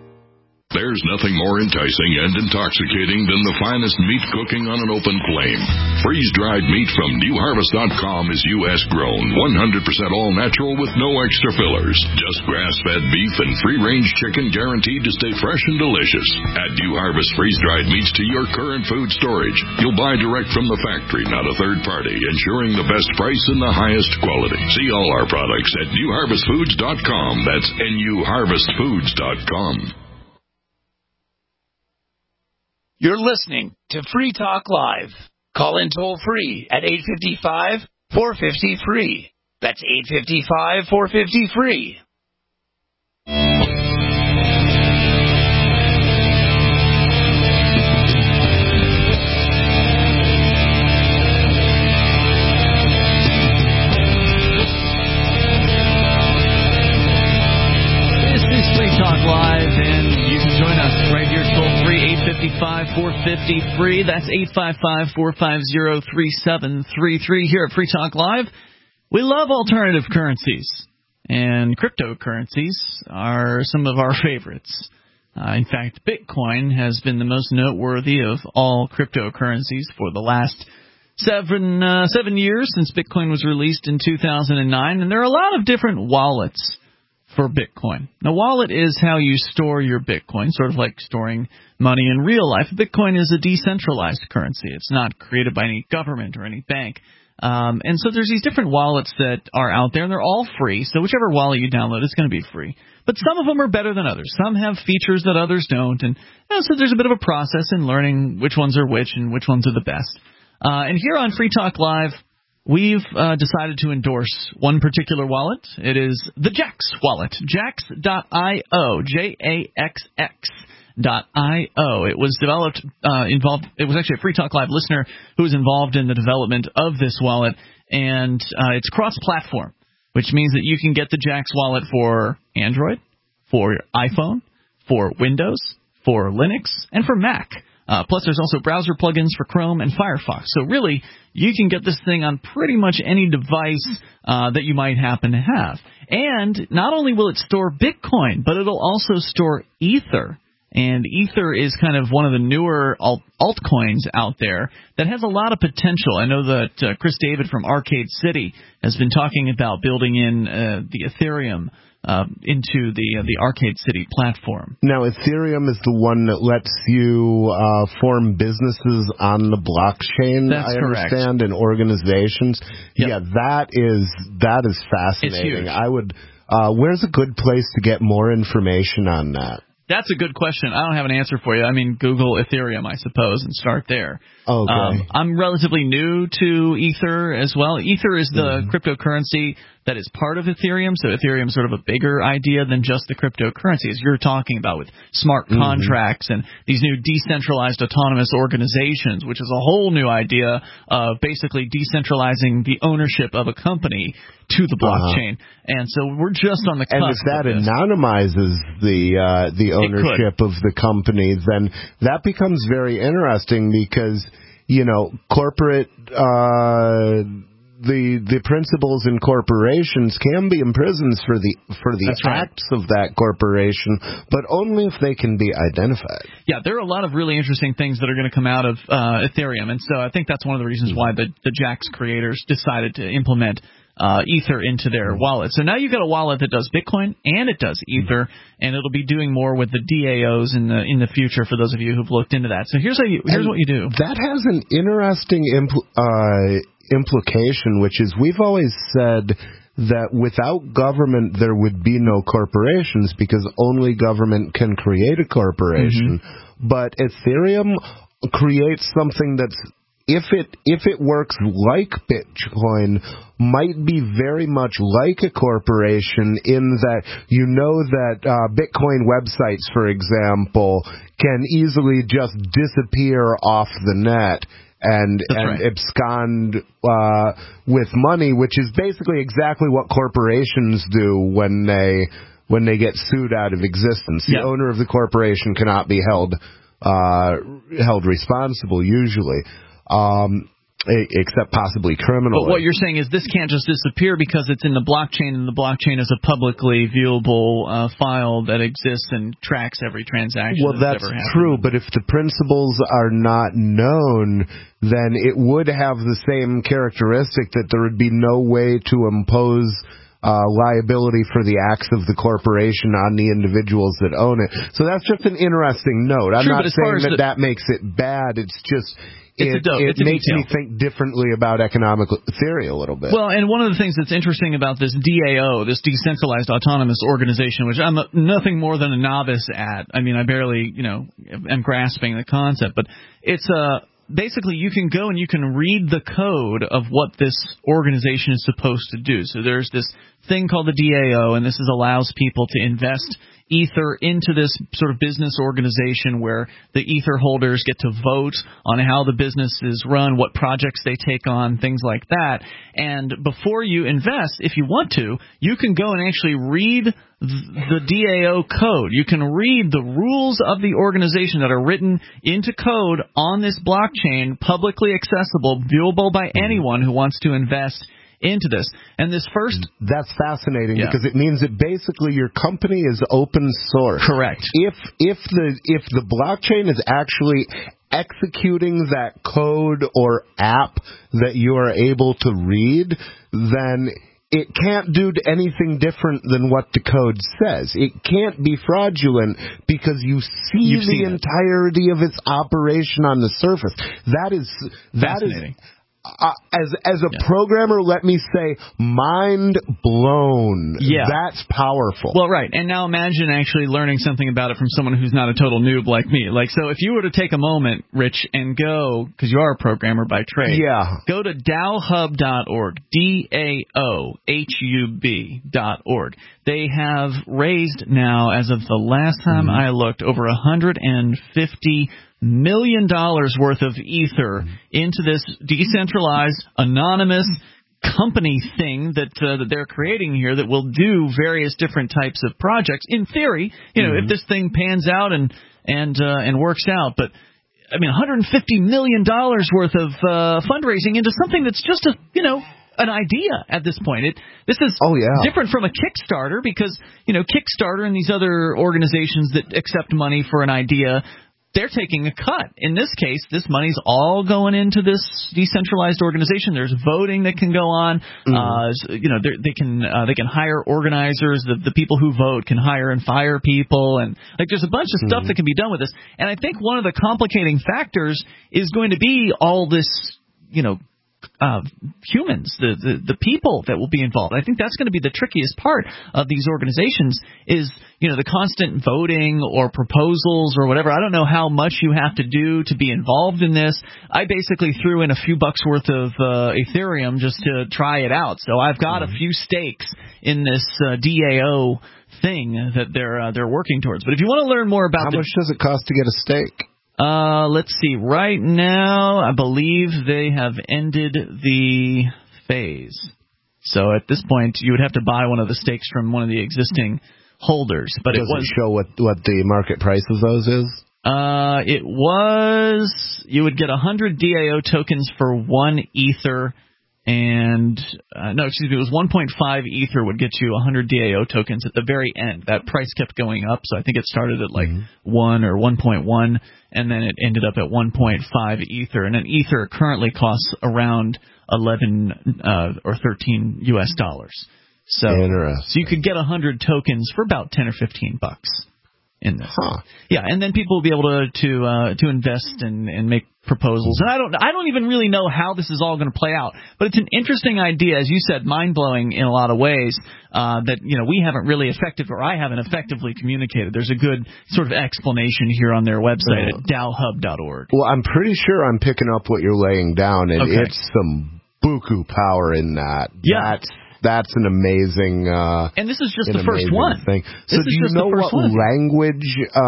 There's nothing more enticing and intoxicating than the finest meat cooking on an open flame. Freeze-dried meat from New Harvest dot com is U S grown, one hundred percent all natural with no extra fillers. Just grass-fed beef and free-range chicken guaranteed to stay fresh and delicious. Add New Harvest freeze-dried meats to your current food storage. You'll buy direct from the factory, not a third party, ensuring the best price and the highest quality. See all our products at New Harvest Foods dot com. That's N U Harvest Foods dot com. You're listening to Free Talk Live. Call in toll free at eight five five, four five zero, free. That's eight five five, four five zero, free. This is Free Talk Live, and you can join us right here toll free, eight five five, four five zero, free. That's eight five five, four five zero, three seven three three here at Free Talk Live. We love alternative currencies, and cryptocurrencies are some of our favorites. Uh, in fact, Bitcoin has been the most noteworthy of all cryptocurrencies for the last seven uh, seven years since Bitcoin was released in two thousand nine, and there are a lot of different wallets for Bitcoin. Now, wallet is how you store your Bitcoin, sort of like storing money in real life. Bitcoin is a decentralized currency. It's not created by any government or any bank. Um, and so there's these different wallets that are out there, and they're all free. So whichever wallet you download is going to be free. But some of them are better than others. Some have features that others don't. And you know, so there's a bit of a process in learning which ones are which and which ones are the best. Uh, and here on Free Talk Live, we've uh, decided to endorse one particular wallet. It is the Jaxx wallet, jaxx dot io, J A X X dot I O. It was developed, uh, involved, it was actually a Free Talk Live listener who was involved in the development of this wallet, and uh, it's cross-platform, which means that you can get the Jaxx wallet for Android, for iPhone, for Windows, for Linux, and for Mac. Uh, plus, there's also browser plugins for Chrome and Firefox. So really, you can get this thing on pretty much any device uh, that you might happen to have. And not only will it store Bitcoin, but it'll also store Ether. And Ether is kind of one of the newer alt- altcoins out there that has a lot of potential. I know that uh, Chris David from Arcade City has been talking about building in uh, the Ethereum Uh, into the uh, the Arcade City platform. Now, Ethereum is the one that lets you uh, form businesses on the blockchain. That's I correct. understand, and organizations. Yep. Yeah, that is that is fascinating. It's huge. I would Uh, where's a good place to get more information on that? That's a good question. I don't have an answer for you. I mean, Google Ethereum, I suppose, and start there. Okay. Um, I'm relatively new to Ether as well. Ether is the mm-hmm. cryptocurrency that is part of Ethereum, so Ethereum is sort of a bigger idea than just the cryptocurrency, as you're talking about with smart mm-hmm. contracts and these new decentralized autonomous organizations, which is a whole new idea of basically decentralizing the ownership of a company to the blockchain. Uh-huh. And so we're just on the cusp. And if that anonymizes the uh, the ownership of the company, then that becomes very interesting because, you know, corporate uh, the the principals in corporations can be imprisoned for the for the That's right. acts of that corporation, but only if they can be identified. Yeah, there are a lot of really interesting things that are going to come out of uh, Ethereum, and so I think that's one of the reasons why the the Jaxx creators decided to implement Uh, Ether into their wallet. So now you've got a wallet that does Bitcoin and it does Ether, and it'll be doing more with the D A Os in the in the future. For those of you who've looked into that, so here's how you here's and what you do. That has an interesting impl- uh, implication, which is we've always said that without government there would be no corporations because only government can create a corporation. Mm-hmm. But Ethereum creates something that's If it if it works like Bitcoin, might be very much like a corporation in that you know that uh, Bitcoin websites, for example, can easily just disappear off the net and That's and right. abscond uh, with money, which is basically exactly what corporations do when they when they get sued out of existence. The yeah. owner of the corporation cannot be held uh, held responsible usually. Um, except possibly criminal. But what you're saying is this can't just disappear because it's in the blockchain, and the blockchain is a publicly viewable uh, file that exists and tracks every transaction. Well, that's, that's ever true, but if the principles are not known, then it would have the same characteristic that there would be no way to impose Uh, liability for the acts of the corporation on the individuals that own it. So that's just an interesting note. I'm True, not saying that the, that makes it bad. It's just it's it, a dope, it it's a makes detail. me think differently about economic theory a little bit. Well, and one of the things that's interesting about this D A O, this decentralized autonomous organization, which I'm a, nothing more than a novice at. I mean, I barely, you know, am grasping the concept, but it's a uh, basically, you can go and you can read the code of what this organization is supposed to do. So there's this thing called the D A O, and this is allows people to invest Ether into this sort of business organization where the Ether holders get to vote on how the business is run, what projects they take on, things like that. And before you invest, if you want to, you can go and actually read the D A O code. You can read the rules of the organization that are written into code on this blockchain, publicly accessible, viewable by anyone who wants to invest into this. And this first... That's fascinating yeah. because it means that basically your company is open source. Correct. If if the if the blockchain is actually executing that code or app that you are able to read, then it can't do anything different than what the code says. It can't be fraudulent because you see You've the entirety it. of its operation on the surface. That is that is Uh, as as a yeah. programmer, let me say, mind blown. Yeah. That's powerful. Well, right. And now imagine actually learning something about it from someone who's not a total noob like me. Like, so if you were to take a moment, Rich, and go, because you are a programmer by trade, yeah. go to dowhub dot org, D A O H U B dot org. They have raised now, as of the last time mm-hmm. I looked, over one hundred fifty million dollars worth of Ether into this decentralized, anonymous company thing that uh, that they're creating here that will do various different types of projects. In theory, you know, mm-hmm. if this thing pans out and and uh, and works out, but I mean, one hundred fifty million dollars worth of uh, fundraising into something that's just a you know. an idea at this point. It this is oh, yeah. different from a Kickstarter because you know Kickstarter and these other organizations that accept money for an idea, they're taking a cut. In this case, this money's all going into this decentralized organization. There's voting that can go on. Mm. Uh, you know, they can uh, they can hire organizers. The, the people who vote can hire and fire people, and like there's a bunch of mm. stuff that can be done with this. And I think one of the complicating factors is going to be all this, you know, uh, humans, the, the the people that will be involved. I think that's going to be the trickiest part of these organizations is, you know, the constant voting or proposals or whatever. I don't know how much you have to do to be involved in this. I basically threw in a few bucks worth of uh, Ethereum just to try it out. So I've got mm-hmm. a few stakes in this uh, D A O thing that they're uh, they're working towards. But if you want to learn more about how the, much does it cost to get a stake? Uh, let's see. Right now, I believe they have ended the phase. So at this point, you would have to buy one of the stakes from one of the existing holders. But Does it was it show what what the market price of those is? Uh, it was you would get one hundred D A O tokens for one ether. And, uh, no, excuse me, it was one point five ether would get you one hundred D A O tokens at the very end. That price kept going up, so I think it started at like mm-hmm. one or one point one, and then it ended up at one point five ether. And an ether currently costs around eleven uh, or thirteen U S dollars. So, so you could get one hundred tokens for about ten or fifteen bucks in this. Huh. Yeah, and then people will be able to to uh, to invest and, and make proposals. And I don't I don't even really know how this is all going to play out, but it's an interesting idea, as you said, mind-blowing in a lot of ways, uh, that, you know, we haven't really effective or I haven't effectively communicated. There's a good sort of explanation here on their website uh, at dow hub dot org. Well, I'm pretty sure I'm picking up what you're laying down, and okay. it's some buku power in that. Yeah. That's That's an amazing uh and this is just the first one. Thing. So this do you know what one. language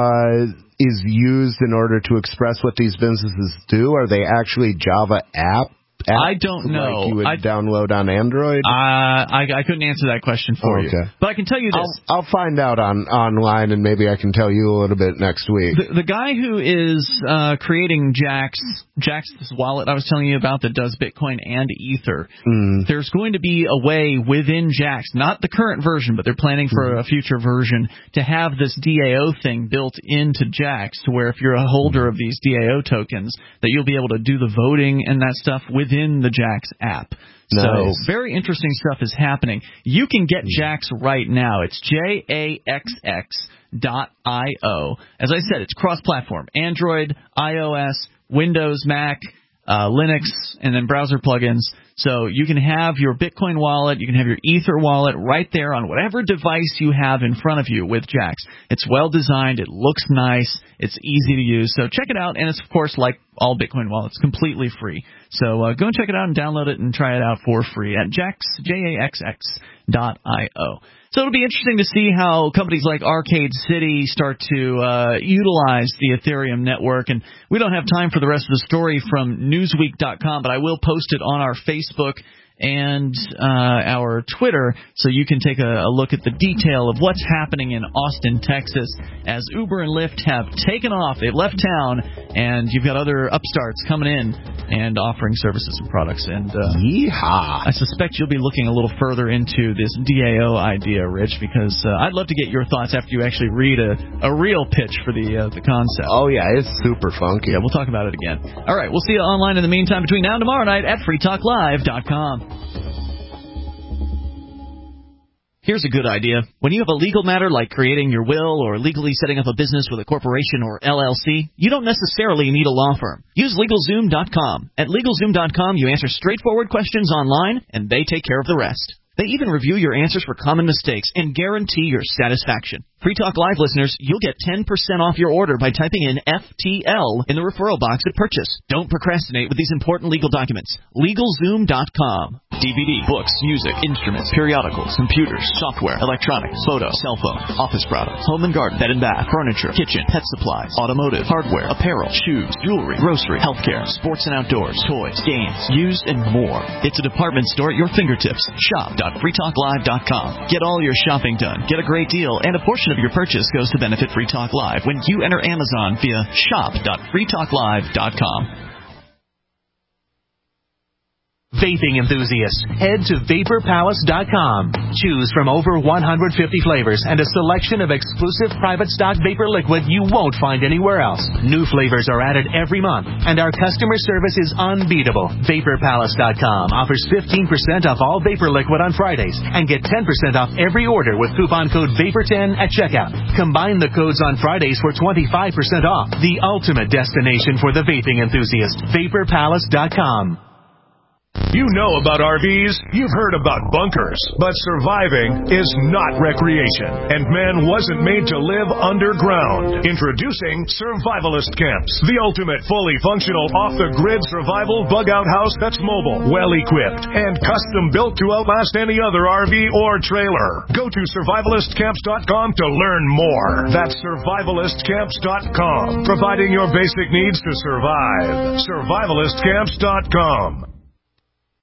uh is used in order to express what these businesses do? Are they actually Java app? Apps I don't know. Like you would I, download on Android? Uh, I, I couldn't answer that question for oh, you. okay. But I can tell you this. I'll, I'll find out on online, and maybe I can tell you a little bit next week. The, the guy who is uh, creating Jax, Jax, this wallet I was telling you about that does Bitcoin and Ether, mm. there's going to be a way within Jax, not the current version, but they're planning for mm. a future version, to have this D A O thing built into Jax, to where if you're a holder of these D A O tokens, that you'll be able to do the voting and that stuff within the Jax app. Nice. So very interesting stuff is happening. You can get Jax right now. It's J A X X dot I O. As I said, it's cross-platform. Android, iOS, Windows, Mac, uh, Linux, and then browser plugins. So you can have your Bitcoin wallet, you can have your Ether wallet right there on whatever device you have in front of you with Jax. It's well designed, it looks nice, it's easy to use. So check it out, and it's, of course, like all Bitcoin wallets, completely free. So uh, go and check it out and download it and try it out for free at Jax, J A X X dot I O. So it'll be interesting to see how companies like Arcade City start to uh, utilize the Ethereum network. And we don't have time for the rest of the story from Newsweek dot com, but I will post it on our Facebook and uh, our Twitter, so you can take a, a look at the detail of what's happening in Austin, Texas, as Uber and Lyft have taken off. They've left town, and you've got other upstarts coming in and offering services and products. And uh, Yeehaw. I suspect you'll be looking a little further into this D A O idea, Rich, because uh, I'd love to get your thoughts after you actually read a, a real pitch for the uh, the concept. Oh, yeah, it's super funky. Yeah, we'll talk about it again. All right, we'll see you online in the meantime between now and tomorrow night at free talk live dot com. Here's a good idea. When you have a legal matter like creating your will or legally setting up a business with a corporation or L L C, you don't necessarily need a law firm. Use LegalZoom dot com. At LegalZoom dot com, you answer straightforward questions online, and they take care of the rest. They even review your answers for common mistakes and guarantee your satisfaction. Free Talk Live listeners, you'll get ten percent off your order by typing in F T L in the referral box at purchase. Don't procrastinate with these important legal documents. LegalZoom dot com. D V D, books, music, instruments, periodicals, computers, software, electronics, photo, cell phone, office products, home and garden, bed and bath, furniture, kitchen, pet supplies, automotive, hardware, apparel, shoes, jewelry, grocery, healthcare, sports and outdoors, toys, games, used, and more. It's a department store at your fingertips. Shop dot free talk live dot com. Get all your shopping done. Get a great deal, and a portion of your purchase goes to benefit Free Talk Live when you enter Amazon via shop dot free talk live dot com. Vaping enthusiasts, head to vapor palace dot com. Choose from over one hundred fifty flavors and a selection of exclusive private stock vapor liquid you won't find anywhere else. New flavors are added every month, and our customer service is unbeatable. vapor palace dot com offers fifteen percent off all vapor liquid on Fridays and get ten percent off every order with coupon code vapor ten at checkout. Combine the codes on Fridays for twenty-five percent off. The ultimate destination for the vaping enthusiast. vapor palace dot com. You know about R Vs, you've heard about bunkers, but surviving is not recreation, and man wasn't made to live underground. Introducing Survivalist Camps, the ultimate fully functional off-the-grid survival bug-out house that's mobile, well-equipped, and custom-built to outlast any other R V or trailer. Go to survivalist camps dot com to learn more. That's survivalist camps dot com, providing your basic needs to survive. survivalist camps dot com.